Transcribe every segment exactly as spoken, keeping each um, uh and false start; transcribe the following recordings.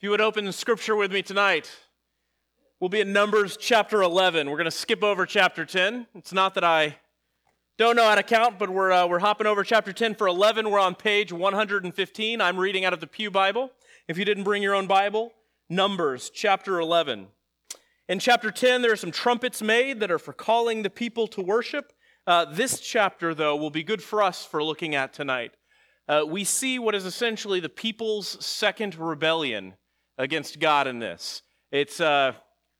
you would open the scripture with me tonight, we'll be in Numbers chapter eleven. We're going to skip over chapter ten. It's not that I don't know how to count, but we're uh, we're hopping over chapter ten for eleven. We're on page one hundred fifteen. I'm reading out of the Pew Bible. If you didn't bring your own Bible, Numbers chapter eleven. In chapter ten, there are some trumpets made that are for calling the people to worship. Uh, this chapter, though, will be good for us for looking at tonight. Uh, we see what is essentially the people's second rebellion against God in this. It's, uh,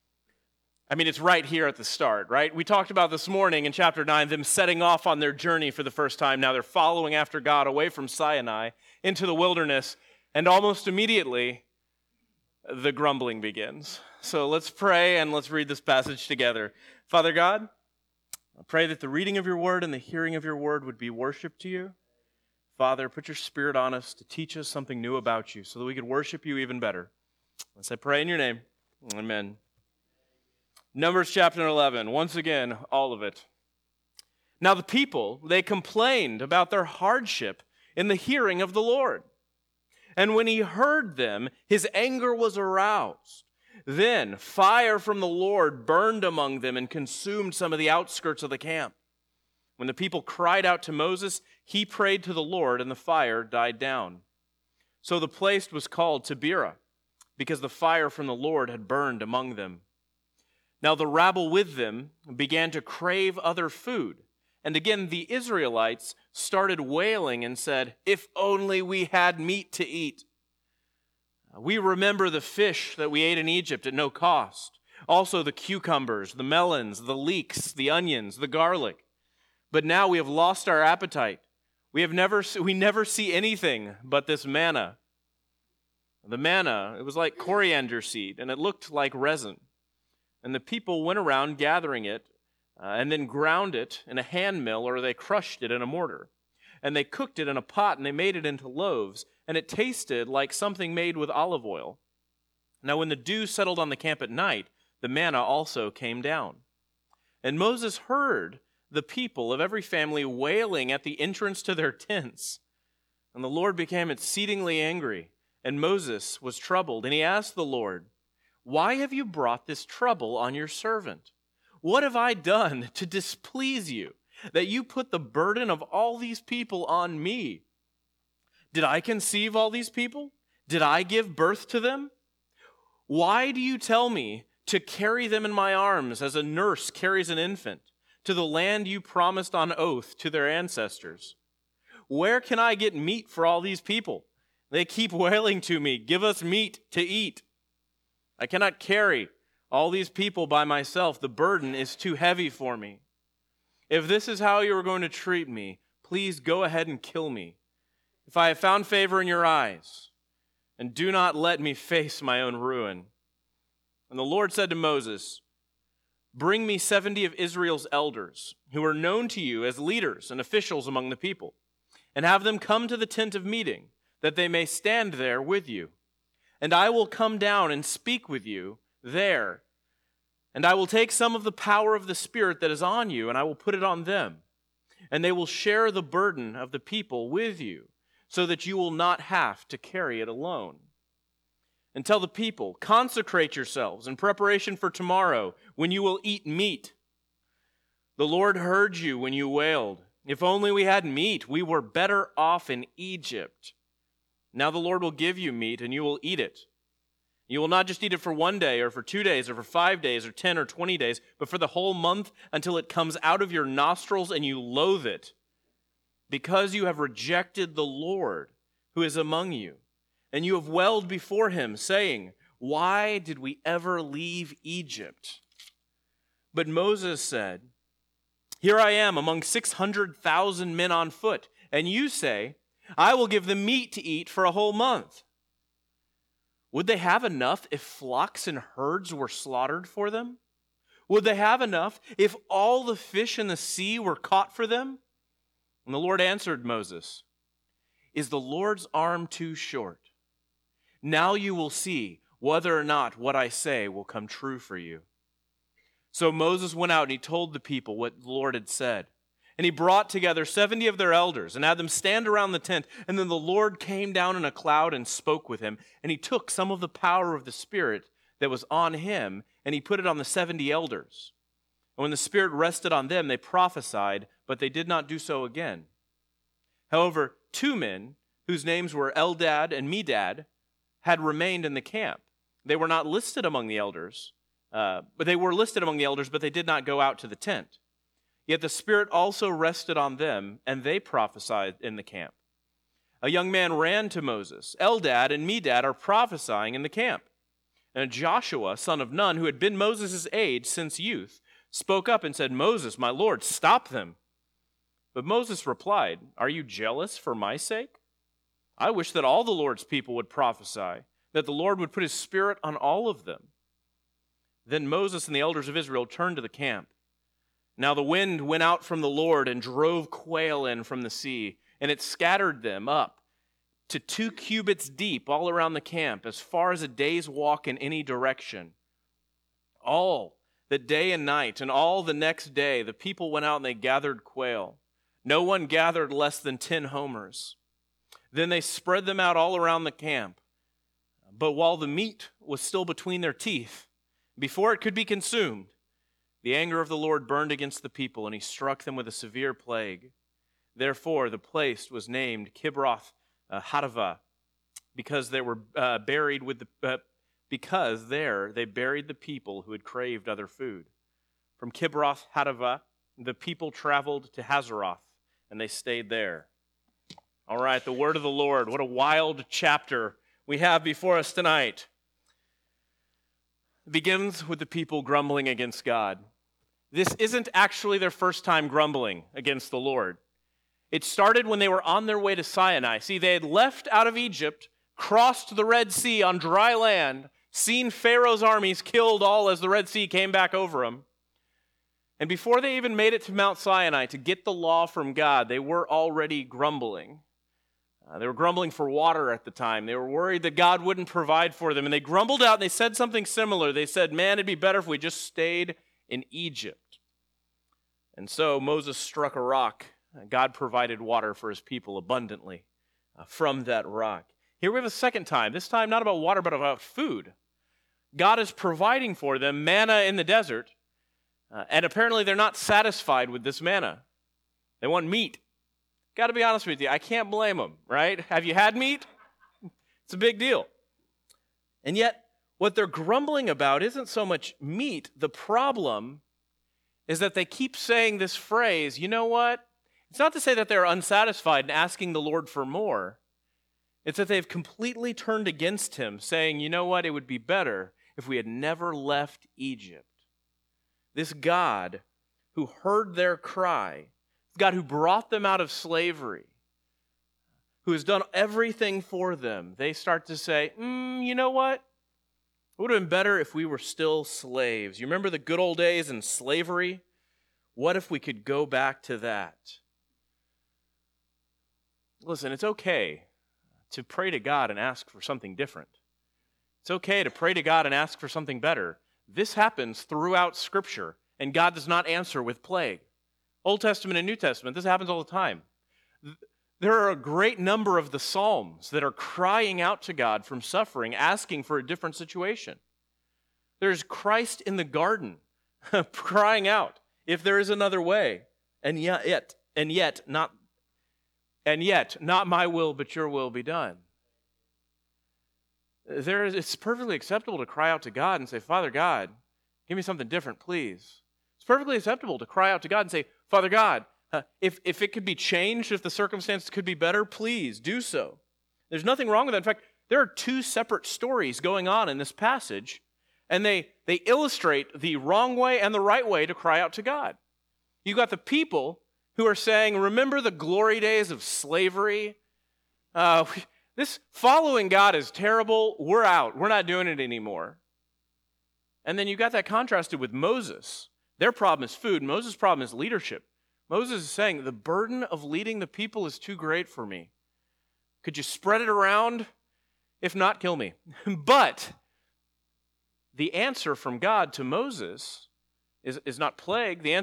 I mean, it's right here at the start, right? We talked about this morning in chapter nine, them setting off on their journey for the first time. Now they're following after God away from Sinai into the wilderness, and almost immediately, the grumbling begins. So let's pray and let's read this passage together. Father God, I pray that the reading of your word and the hearing of your word would be worship to you. Father, put your Spirit on us to teach us something new about you so that we could worship you even better. Let's I pray in your name. Amen. Numbers chapter eleven, once again, all of it. Now the people, they complained about their hardship in the hearing of the Lord. And when he heard them, his anger was aroused. Then fire from the Lord burned among them and consumed some of the outskirts of the camp. When the people cried out to Moses, he prayed to the Lord, and the fire died down. So the place was called Taberah, because the fire from the Lord had burned among them. Now the rabble with them began to crave other food. And again the Israelites started wailing and said, "If only we had meat to eat. We remember the fish that we ate in Egypt at no cost. Also the cucumbers, the melons, the leeks, the onions, the garlic. But now we have lost our appetite. We have never we never see anything but this manna." The manna, it was like coriander seed, and it looked like resin. And the people went around gathering it, uh, and then ground it in a hand mill, or they crushed it in a mortar. And they cooked it in a pot, and they made it into loaves, and it tasted like something made with olive oil. Now when the dew settled on the camp at night, the manna also came down. And Moses heard the people of every family wailing at the entrance to their tents. And the Lord became exceedingly angry, and Moses was troubled. And he asked the Lord, "Why have you brought this trouble on your servant? What have I done to displease you, that you put the burden of all these people on me? Did I conceive all these people? Did I give birth to them? Why do you tell me to carry them in my arms as a nurse carries an infant, to the land you promised on oath to their ancestors? Where can I get meat for all these people? They keep wailing to me, 'Give us meat to eat.' I cannot carry all these people by myself. The burden is too heavy for me. If this is how you are going to treat me, please go ahead and kill me, if I have found favor in your eyes, and do not let me face my own ruin." And the Lord said to Moses, "Bring me seventy of Israel's elders, who are known to you as leaders and officials among the people, and have them come to the tent of meeting, that they may stand there with you. And I will come down and speak with you there. And I will take some of the power of the Spirit that is on you, and I will put it on them. And they will share the burden of the people with you, so that you will not have to carry it alone. And tell the people, consecrate yourselves in preparation for tomorrow, when you will eat meat. The Lord heard you when you wailed. If only we had meat, we were better off in Egypt. Now the Lord will give you meat, and you will eat it. You will not just eat it for one day, or for two days, or for five days, or ten or twenty days, but for the whole month, until it comes out of your nostrils and you loathe it, because you have rejected the Lord who is among you. And you have wailed before him, saying, 'Why did we ever leave Egypt?' But Moses said, 'Here I am among six hundred thousand men on foot, and you say, I will give them meat to eat for a whole month. Would they have enough if flocks and herds were slaughtered for them? Would they have enough if all the fish in the sea were caught for them?' And the Lord answered Moses, 'Is the Lord's arm too short? Now you will see whether or not what I say will come true for you.' So Moses went out and he told the people what the Lord had said. And he brought together seventy of their elders and had them stand around the tent. And then the Lord came down in a cloud and spoke with him. And he took some of the power of the Spirit that was on him, and he put it on the seventy elders. And when the Spirit rested on them, they prophesied, but they did not do so again. However, two men, whose names were Eldad and Medad, had remained in the camp. They were not listed among the elders, uh, but they were listed among the elders, but they did not go out to the tent. Yet the Spirit also rested on them, and they prophesied in the camp. A young man ran to Moses. Eldad and Medad are prophesying in the camp. And Joshua, son of Nun, who had been Moses' age since youth, spoke up and said, "Moses, my Lord, stop them." But Moses replied, "Are you jealous for my sake? I wish that all the Lord's people would prophesy, that the Lord would put his Spirit on all of them." Then Moses and the elders of Israel turned to the camp. Now the wind went out from the Lord and drove quail in from the sea, and it scattered them up to two cubits deep all around the camp, as far as a day's walk in any direction. All the day and night, and all the next day, the people went out and they gathered quail. No one gathered less than ten homers. Then they spread them out all around the camp. But while the meat was still between their teeth, before it could be consumed, the anger of the Lord burned against the people, and he struck them with a severe plague. Therefore, the place was named Kibroth uh, Hattaavah, because they were uh, buried with the uh, because there they buried the people who had craved other food. From Kibroth Hattaavah, the people traveled to Hazeroth, and they stayed there. All right, the word of the Lord. What a wild chapter we have before us tonight. It begins with the people grumbling against God. This isn't actually their first time grumbling against the Lord. It started when they were on their way to Sinai. See, they had left out of Egypt, crossed the Red Sea on dry land, seen Pharaoh's armies killed all as the Red Sea came back over them. And before they even made it to Mount Sinai to get the law from God, they were already grumbling. Uh, they were grumbling for water at the time. They were worried that God wouldn't provide for them. And they grumbled out and they said something similar. They said, "Man, it'd be better if we just stayed in Egypt." And so Moses struck a rock. God provided water for his people abundantly uh, from that rock. Here we have a second time, this time not about water, but about food. God is providing for them manna in the desert, uh, and apparently they're not satisfied with this manna. They want meat. Got to be honest with you, I can't blame them, right? Have you had meat? It's a big deal. And yet, what they're grumbling about isn't so much meat. The problem is that they keep saying this phrase, you know what? It's not to say that they're unsatisfied and asking the Lord for more. It's that they've completely turned against him, saying, you know what? It would be better if we had never left Egypt. This God who heard their cry, God who brought them out of slavery, who has done everything for them, they start to say, mm, you know what? It would have been better if we were still slaves. You remember the good old days in slavery? What if we could go back to that? Listen, it's okay to pray to God and ask for something different. It's okay to pray to God and ask for something better. This happens throughout Scripture, and God does not answer with plague. Old Testament and New Testament, this happens all the time. There are a great number of the Psalms that are crying out to God from suffering, asking for a different situation. There's Christ in the garden crying out, if there is another way, and yet, and yet, not, and yet, not my will, but your will be done. There is, it's perfectly acceptable to cry out to God and say, Father God, give me something different, please. It's perfectly acceptable to cry out to God and say, Father God, uh, if, if it could be changed, if the circumstances could be better, please do so. There's nothing wrong with that. In fact, there are two separate stories going on in this passage, and they, they illustrate the wrong way and the right way to cry out to God. You've got the people who are saying, remember the glory days of slavery? Uh, this following God is terrible. We're out. We're not doing it anymore. And then you got that contrasted with Moses. Their problem is food. Moses' problem is leadership. Moses is saying, the burden of leading the people is too great for me. Could you spread it around? If not, kill me. But the answer from God to Moses is, is not plague. The answer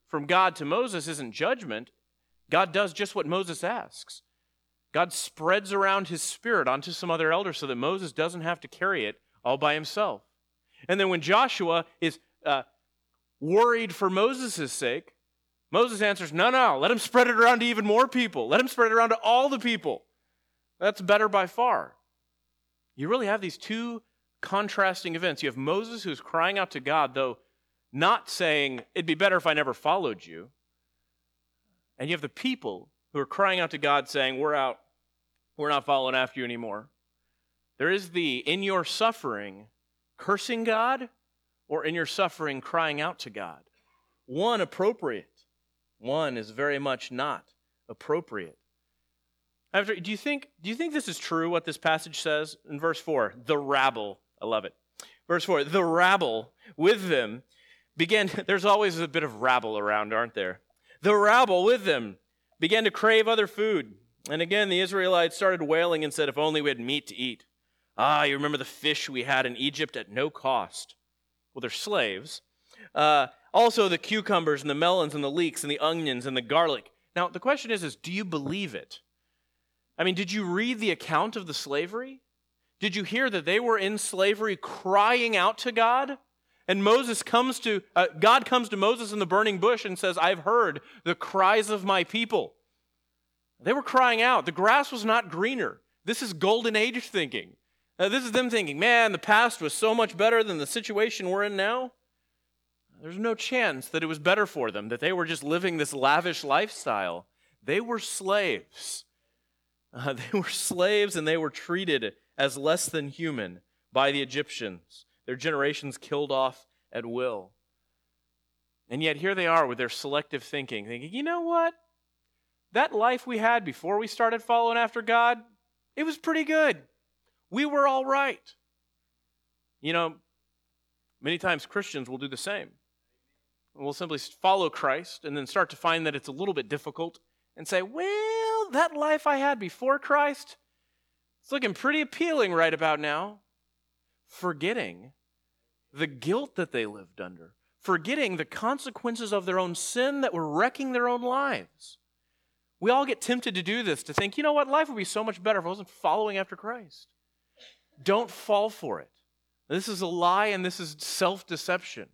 from God to Moses isn't judgment. God does just what Moses asks. God spreads around his spirit onto some other elders so that Moses doesn't have to carry it all by himself. And then when Joshua is uh, worried for Moses' sake, Moses answers, no, no, let him spread it around to even more people. Let him spread it around to all the people. That's better by far. You really have these two contrasting events. You have Moses who's crying out to God, though not saying, it'd be better if I never followed you. And you have the people who are crying out to God saying, we're out. We're not following after you anymore. There is the, in your suffering, cursing God, or in your suffering, crying out to God. One appropriate. One is very much not appropriate. After, do you think, do you think this is true, what this passage says in verse four? The rabble, I love it. Verse four, the rabble with them began, there's always a bit of rabble around, aren't there? The rabble with them began to crave other food. And again, the Israelites started wailing and said, if only we had meat to eat. Ah, you remember the fish we had in Egypt at no cost. Well, they're slaves. Uh, also the cucumbers and the melons and the leeks and the onions and the garlic. Now, the question is, is, do you believe it? I mean, did you read the account of the slavery? Did you hear that they were in slavery crying out to God? And Moses comes to, uh, God comes to Moses in the burning bush and says, I've heard the cries of my people. They were crying out. The grass was not greener. This is golden age thinking. Uh, this is them thinking, man, the past was so much better than the situation we're in now. There's no chance that it was better for them, that they were just living this lavish lifestyle. They were slaves. Uh, they were slaves and they were treated as less than human by the Egyptians. Their generations killed off at will. And yet here they are with their selective thinking, thinking, you know what? That life we had before we started following after God, it was pretty good. We were all right. You know, many times Christians will do the same. We'll simply follow Christ and then start to find that it's a little bit difficult and say, well, that life I had before Christ, it's looking pretty appealing right about now. Forgetting the guilt that they lived under. Forgetting the consequences of their own sin that were wrecking their own lives. We all get tempted to do this, to think, you know what, life would be so much better if I wasn't following after Christ. Don't fall for it. This is a lie and this is self-deception.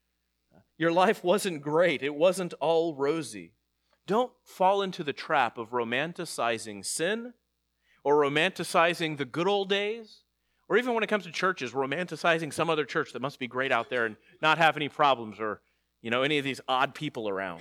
Your life wasn't great. It wasn't all rosy. Don't fall into the trap of romanticizing sin or romanticizing the good old days, or even when it comes to churches, romanticizing some other church that must be great out there and not have any problems or, you know, any of these odd people around.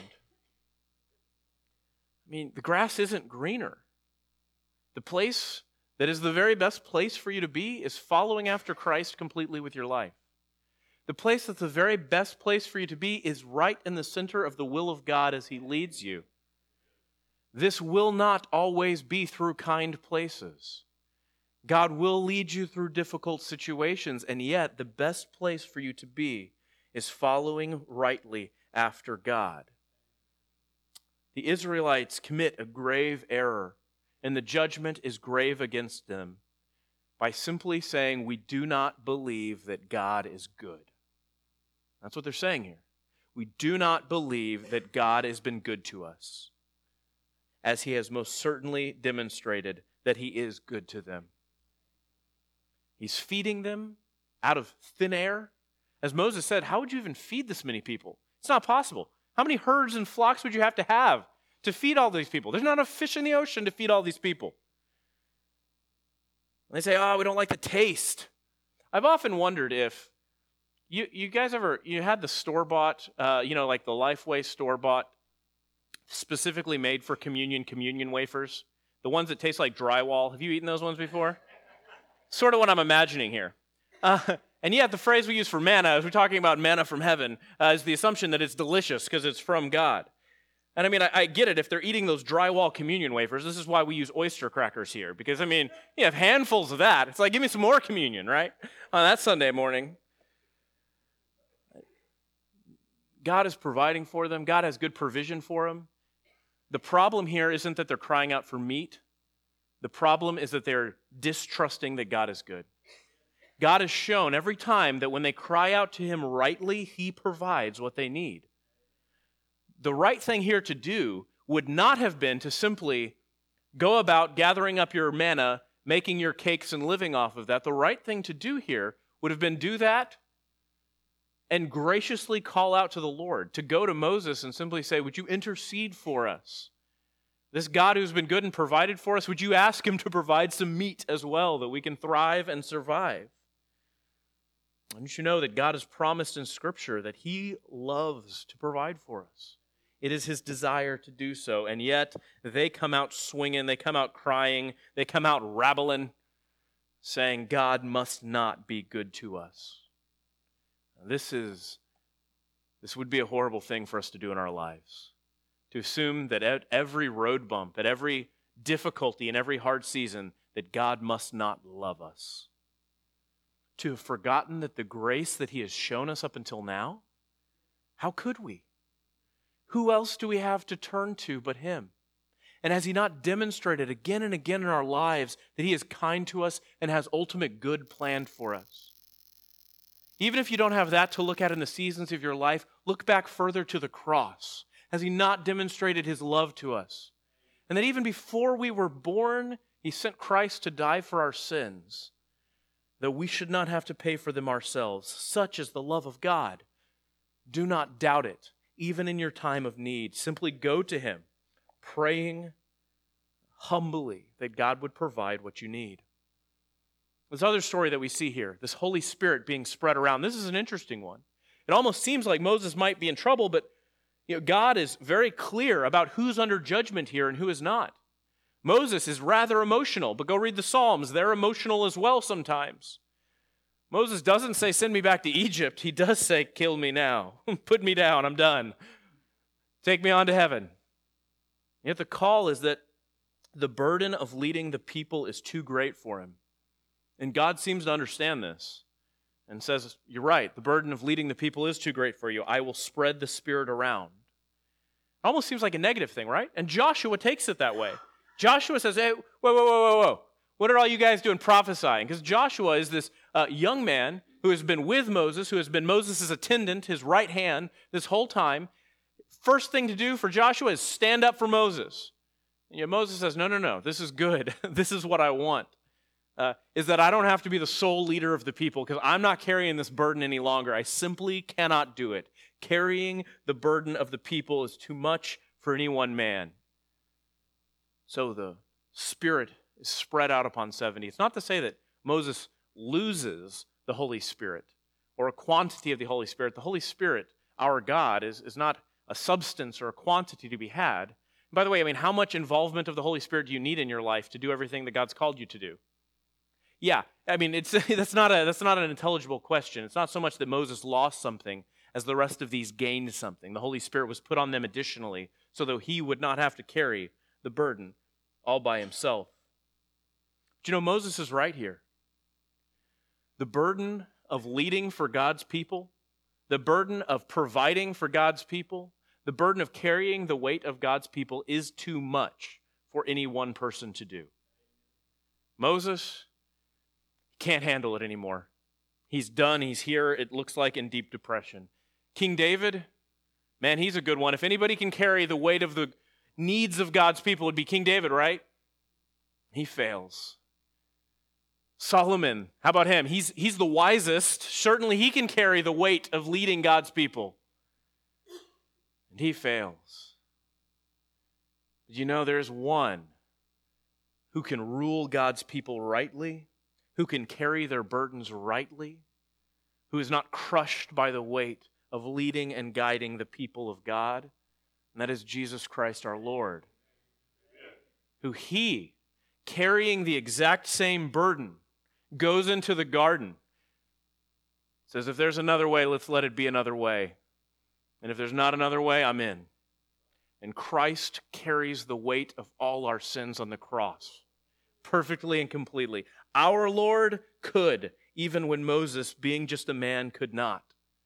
I mean, the grass isn't greener. The place that is the very best place for you to be is following after Christ completely with your life. The place that's the very best place for you to be is right in the center of the will of God as He leads you. This will not always be through kind places. God will lead you through difficult situations, and yet the best place for you to be is following rightly after God. The Israelites commit a grave error, and the judgment is grave against them by simply saying, we do not believe that God is good. That's what they're saying here. We do not believe that God has been good to us, as He has most certainly demonstrated that He is good to them. He's feeding them out of thin air. As Moses said, how would you even feed this many people? It's not possible. How many herds and flocks would you have to have to feed all these people? There's not enough fish in the ocean to feed all these people. And they say, oh, we don't like the taste. I've often wondered if you you guys ever, you had the store-bought, uh, you know, like the Lifeway store-bought, specifically made for communion, communion wafers, the ones that taste like drywall. Have you eaten those ones before? Sort of what I'm imagining here. Uh, and yet the phrase we use for manna, as we're talking about manna from heaven, uh, is the assumption that it's delicious because it's from God. And I mean, I, I get it if they're eating those drywall communion wafers. This is why we use oyster crackers here. Because, I mean, you have handfuls of that. It's like, give me some more communion, right? On that Sunday morning. God is providing for them. God has good provision for them. The problem here isn't that they're crying out for meat. The problem is that they're distrusting that God is good. God has shown every time that when they cry out to Him rightly, He provides what they need. the right thing here to do would not have been to simply go about gathering up your manna, making your cakes and living off of that. The right thing to do here would have been do that and graciously call out to the Lord, to go to Moses and simply say, would you intercede for us? This God who's been good and provided for us, would you ask him to provide some meat as well that we can thrive and survive? Don't you know that God has promised in Scripture that he loves to provide for us? It is his desire to do so, and yet they come out swinging, they come out crying, they come out rabbling, saying God must not be good to us. This is, this would be a horrible thing for us to do in our lives. To assume that at every road bump, at every difficulty, in every hard season, that God must not love us. To have forgotten that the grace that he has shown us up until now, how could we? Who else do we have to turn to but him? And has he not demonstrated again and again in our lives that he is kind to us and has ultimate good planned for us? Even if you don't have that to look at in the seasons of your life, look back further to the cross. Has he not demonstrated his love to us? And that even before we were born, he sent Christ to die for our sins, though we should not have to pay for them ourselves. Such is the love of God. Do not doubt it, even in your time of need. Simply go to him, praying humbly that God would provide what you need. This other story that we see here, this Holy Spirit being spread around, this is an interesting one. It almost seems like Moses might be in trouble, but you know, God is very clear about who's under judgment here and who is not. Moses is rather emotional, but go read the Psalms. They're emotional as well sometimes. Moses doesn't say, send me back to Egypt. He does say, kill me now. Put me down. I'm done. Take me on to heaven. Yet the call is that the burden of leading the people is too great for him. And God seems to understand this and says, you're right, the burden of leading the people is too great for you. I will spread the Spirit around. It almost seems like a negative thing, right? And Joshua takes it that way. Joshua says, hey, whoa, whoa, whoa, whoa, whoa. What are all you guys doing prophesying? Because Joshua is this uh, young man who has been with Moses, who has been Moses' attendant, his right hand, this whole time. First thing to do for Joshua is stand up for Moses. And yet Moses says, no, no, no, this is good. This is what I want. Uh, is that I don't have to be the sole leader of the people because I'm not carrying this burden any longer. I simply cannot do it. Carrying the burden of the people is too much for any one man. So the Spirit is spread out upon seventy. It's not to say that Moses loses the Holy Spirit or a quantity of the Holy Spirit. The Holy Spirit, our God, is, is not a substance or a quantity to be had. And by the way, I mean, how much involvement of the Holy Spirit do you need in your life to do everything that God's called you to do? Yeah, I mean, it's that's not a that's not an intelligible question. It's not so much that Moses lost something as the rest of these gained something. The Holy Spirit was put on them additionally, so that he would not have to carry the burden all by himself. But you know, Moses is right here. The burden of leading for God's people, the burden of providing for God's people, the burden of carrying the weight of God's people is too much for any one person to do. Moses can't handle it anymore. He's done. He's here, it looks like, in deep depression. King David, man, he's a good one. If anybody can carry the weight of the needs of God's people, it would be King David, right? He fails. Solomon, how about him? He's, he's the wisest. Certainly he can carry the weight of leading God's people. And he fails. But you know, there's one who can rule God's people rightly, who can carry their burdens rightly, who is not crushed by the weight of leading and guiding the people of God, and that is Jesus Christ our Lord, who he, carrying the exact same burden, goes into the garden, says, if there's another way, let's let it be another way. And if there's not another way, I'm in. And Christ carries the weight of all our sins on the cross, perfectly and completely. Our Lord could, even when Moses, being just a man, could not.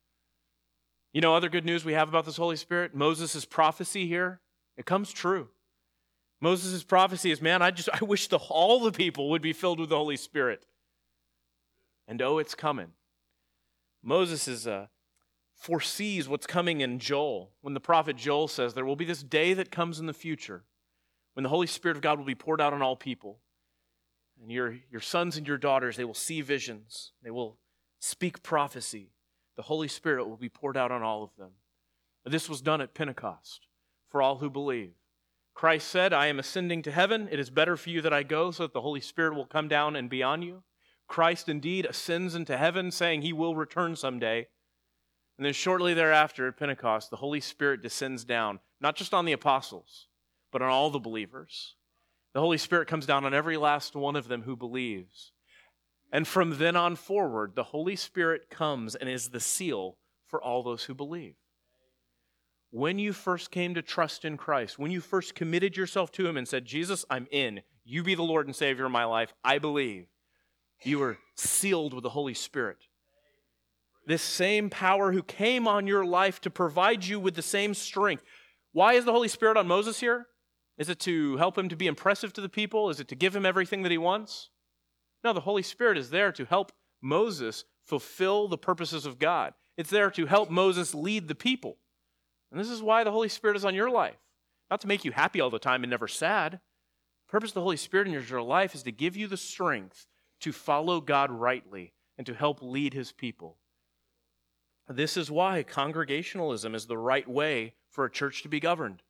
You know, other good news we have about this Holy Spirit? Moses' prophecy here, it comes true. Moses' prophecy is, man, I just I wish the, all the people would be filled with the Holy Spirit. And oh, it's coming. Moses' uh, foresees what's coming in Joel, when the prophet Joel says there will be this day that comes in the future when the Holy Spirit of God will be poured out on all people. And your, your sons and your daughters, they will see visions. They will speak prophecy. The Holy Spirit will be poured out on all of them. This was done at Pentecost for all who believe. Christ said, I am ascending to heaven. It is better for you that I go so that the Holy Spirit will come down and be on you. Christ indeed ascends into heaven, saying he will return someday. And then shortly thereafter at Pentecost, the Holy Spirit descends down, not just on the apostles, but on all the believers. The Holy Spirit comes down on every last one of them who believes. And from then on forward, the Holy Spirit comes and is the seal for all those who believe. When you first came to trust in Christ, when you first committed yourself to him and said, Jesus, I'm in. You be the Lord and Savior of my life. I believe. You were sealed with the Holy Spirit. This same power who came on your life to provide you with the same strength. Why is the Holy Spirit on Moses here? Is it to help him to be impressive to the people? Is it to give him everything that he wants? No, the Holy Spirit is there to help Moses fulfill the purposes of God. It's there to help Moses lead the people. And this is why the Holy Spirit is on your life. Not to make you happy all the time and never sad. The purpose of the Holy Spirit in your life is to give you the strength to follow God rightly and to help lead his people. This is why congregationalism is the right way for a church to be governed.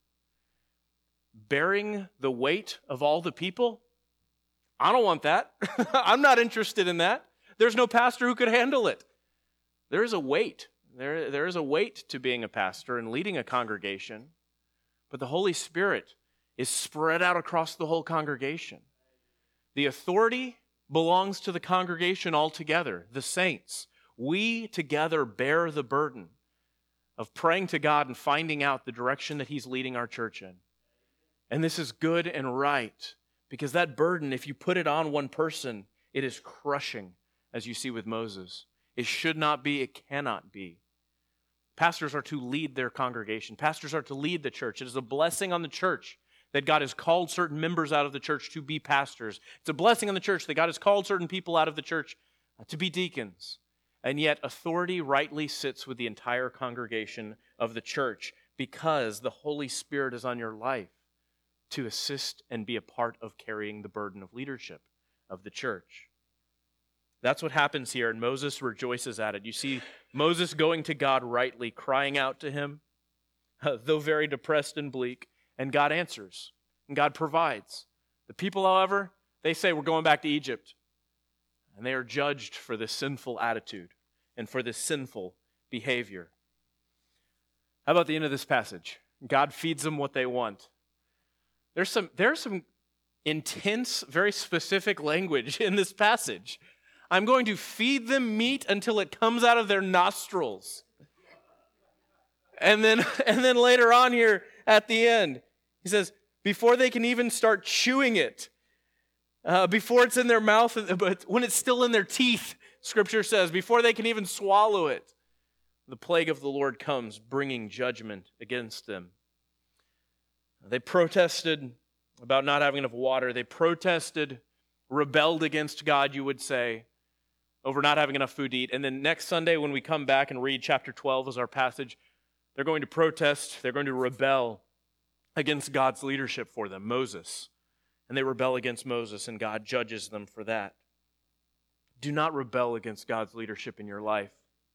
Bearing the weight of all the people? I don't want that. I'm not interested in that. There's no pastor who could handle it. There is a weight. There, there is a weight to being a pastor and leading a congregation. But the Holy Spirit is spread out across the whole congregation. The authority belongs to the congregation altogether, the saints. We together bear the burden of praying to God and finding out the direction that he's leading our church in. And this is good and right, because that burden, if you put it on one person, it is crushing, as you see with Moses. It should not be, it cannot be. Pastors are to lead their congregation. Pastors are to lead the church. It is a blessing on the church that God has called certain members out of the church to be pastors. It's a blessing on the church that God has called certain people out of the church to be deacons. And yet authority rightly sits with the entire congregation of the church because the Holy Spirit is on your life to assist and be a part of carrying the burden of leadership of the church. That's what happens here, and Moses rejoices at it. You see Moses going to God rightly, crying out to him, though very depressed and bleak, and God answers, and God provides. The people, however, they say, we're going back to Egypt. And they are judged for this sinful attitude and for this sinful behavior. How about the end of this passage? God feeds them what they want. There's some, there's some intense, very specific language in this passage. I'm going to feed them meat until it comes out of their nostrils. And then, and then later on here at the end, he says, before they can even start chewing it, uh, before it's in their mouth, but when it's still in their teeth, Scripture says, before they can even swallow it, the plague of the Lord comes, bringing judgment against them. They protested about not having enough water. They protested, rebelled against God, you would say, over not having enough food to eat. And then next Sunday when we come back and read chapter twelve as our passage, they're going to protest, they're going to rebel against God's leadership for them, Moses. And they rebel against Moses, and God judges them for that. Do not rebel against God's leadership in your life.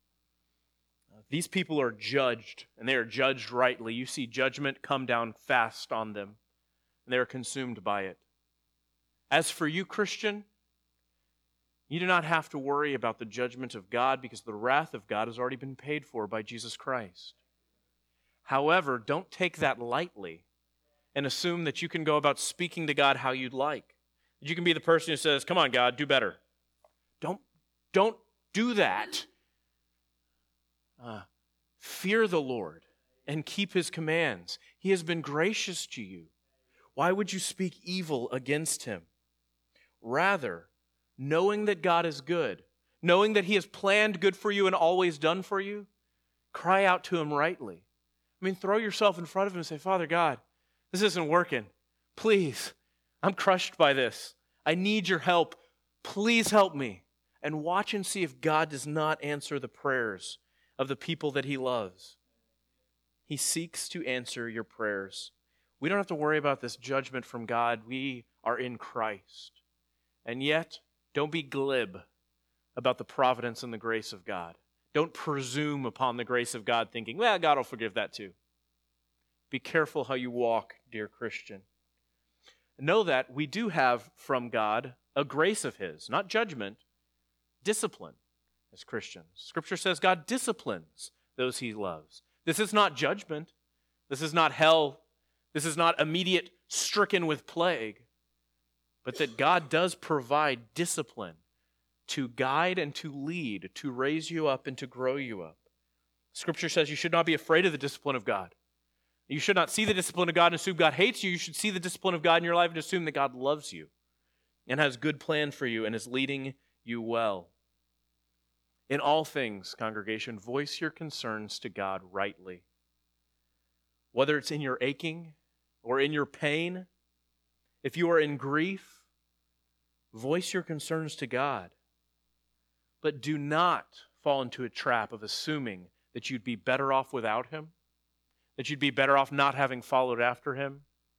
These people are judged, and they are judged rightly. You see judgment come down fast on them, and they are consumed by it. As for you, Christian, you do not have to worry about the judgment of God because the wrath of God has already been paid for by Jesus Christ. However, don't take that lightly and assume that you can go about speaking to God how you'd like. That you can be the person who says, come on, God, do better. Don't, don't do that. Uh, fear the Lord and keep His commands. He has been gracious to you. Why would you speak evil against Him? Rather, knowing that God is good, knowing that He has planned good for you and always done for you, cry out to Him rightly. I mean, throw yourself in front of Him and say, Father God, this isn't working. Please, I'm crushed by this. I need your help. Please help me. And watch and see if God does not answer the prayers of the people that he loves. He seeks to answer your prayers. We don't have to worry about this judgment from God. We are in Christ. And yet, don't be glib about the providence and the grace of God. Don't presume upon the grace of God thinking, well, God will forgive that too. Be careful how you walk, dear Christian. Know that we do have from God a grace of his, not judgment, discipline as Christians. Scripture says God disciplines those he loves. This is not judgment. This is not hell. This is not immediate stricken with plague. But that God does provide discipline to guide and to lead, to raise you up and to grow you up. Scripture says you should not be afraid of the discipline of God. You should not see the discipline of God and assume God hates you. You should see the discipline of God in your life and assume that God loves you and has good plan for you and is leading you well. In all things, congregation, voice your concerns to God rightly. Whether it's in your aching or in your pain, if you are in grief, voice your concerns to God. But do not fall into a trap of assuming that you'd be better off without him, that you'd be better off not having followed after him.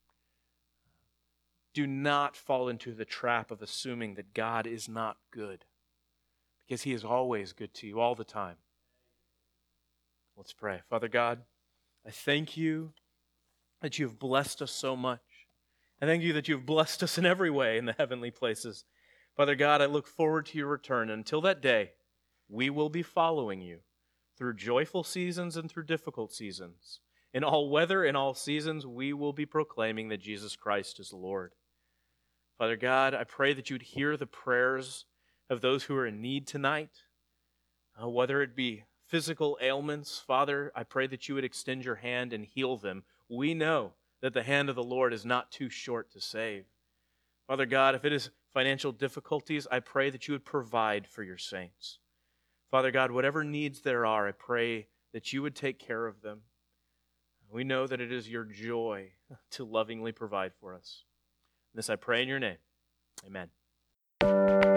Do not fall into the trap of assuming that God is not good, because he is always good to you all the time. Let's pray. Father God, I thank you that you have blessed us so much. I thank you that you have blessed us in every way in the heavenly places. Father God, I look forward to your return. Until that day, we will be following you through joyful seasons and through difficult seasons. In all weather, in all seasons, we will be proclaiming that Jesus Christ is Lord. Father God, I pray that you'd hear the prayers of those who are in need tonight, uh, whether it be physical ailments. Father, I pray that you would extend your hand and heal them. We know that the hand of the Lord is not too short to save. Father God, if it is financial difficulties, I pray that you would provide for your saints. Father God, whatever needs there are, I pray that you would take care of them. We know that it is your joy to lovingly provide for us. This I pray in your name. Amen.